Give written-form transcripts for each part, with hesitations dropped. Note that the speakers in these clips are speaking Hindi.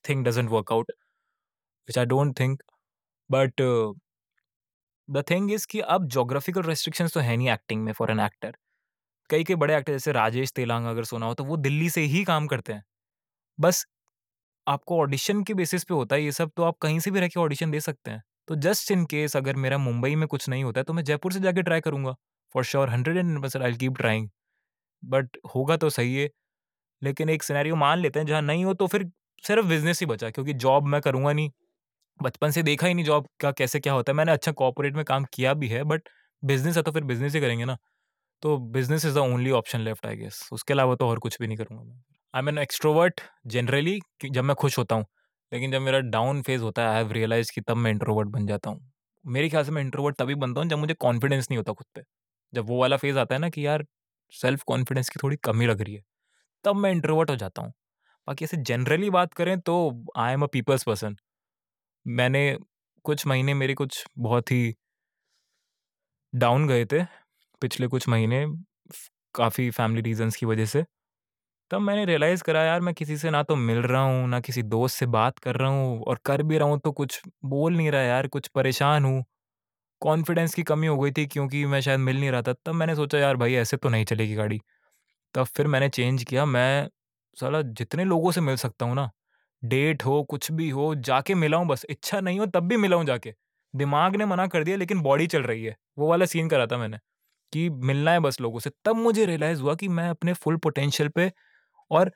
thing doesn't work out, which I don't think. But the thing is कि अब geographical restrictions तो है नहीं एक्टिंग में फॉर एन एक्टर. कई कई बड़े एक्टर जैसे राजेश तेलांग अगर सुना हो तो वो दिल्ली से ही काम करते हैं. बस आपको ऑडिशन के बेसिस पे होता है ये सब, तो आप कहीं से भी रह के ऑडिशन दे सकते हैं. तो जस्ट इन केस अगर मेरा मुंबई में कुछ नहीं होता है तो मैं जयपुर से जाके ट्राई करूंगा. For sure 100% I keep trying. But होगा तो सही है. लेकिन एक सिनेरियो मान लेते हैं जहाँ नहीं हो तो फिर सिर्फ बिजनेस ही बचा, क्योंकि जॉब मैं करूंगा नहीं. बचपन से देखा ही नहीं जॉब का कैसे क्या होता है. मैंने अच्छा कॉर्पोरेट में काम किया भी है, बट बिजनेस है तो फिर बिजनेस ही करेंगे ना. तो business is the only option left I guess. उसके अलावा तो और कुछ भी नहीं करूंगा मैं. I am an extrovert generally जब मैं खुश होता हूँ. लेकिन जब मेरा डाउन फेज होता है आई हैव रियलाइज कि तब मैं इंट्रोवर्ट बन जाता हूँ. मेरे ख्याल से मैं इंट्रोवर्ट तभी बनता हूँ जब मुझे कॉन्फिडेंस नहीं होता खुद पे. जब वो वाला फेज आता है ना कि यार सेल्फ कॉन्फिडेंस की थोड़ी कमी लग रही है, तब मैं इंट्रोवर्ट हो जाता हूँ. बाकी ऐसे जनरली बात करें तो I am a people's person. मैंने कुछ महीने मेरे कुछ बहुत ही डाउन गए थे पिछले कुछ महीने, काफ़ी फैमिली रीजंस की वजह से. तब मैंने रियलाइज़ करा यार मैं किसी से ना तो मिल रहा हूँ, ना किसी दोस्त से बात कर रहा हूँ, और कर भी रहा हूँ तो कुछ बोल नहीं रहा यार, कुछ परेशान हूँ. कॉन्फिडेंस की कमी हो गई थी क्योंकि मैं शायद मिल नहीं रहा था. तब मैंने सोचा यार भाई ऐसे तो नहीं चलेगी गाड़ी. तब फिर मैंने चेंज किया. मैं साला जितने लोगों से मिल सकता हूँ ना, डेट हो कुछ भी हो, जाके मिला हूँ. बस इच्छा नहीं हो तब भी मिला हूँ जाके. दिमाग ने मना कर दिया लेकिन बॉडी चल रही है. वो वाला सीन करा था मैंने कि मिलना है बस लोगों से. तब मुझे रियलाइज़ हुआ कि मैं अपने फुल पोटेंशियल पे और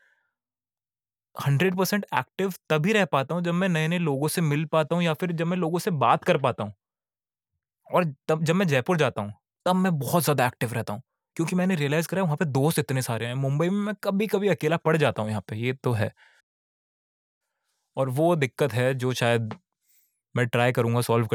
100% एक्टिव तभी रह पाता हूँ जब मैं नए-नए लोगों से मिल पाता हूँ या फिर जब मैं लोगों से बात कर पाता हूँ. और तब जब मैं जयपुर जाता हूँ, तब मैं बहुत ज़्यादा एक्टिव रहता हूँ. क्योंकि मैंने रियलाइज़ करा है वहाँ पे दोस्त इतने सारे हैं. मुंबई में मैं कभी-कभी अकेला पड़ जाता हूँ यहाँ पे, ये तो है. और वो दिक्कत है जो शायद मैं ट्राई करूँगा सॉल्व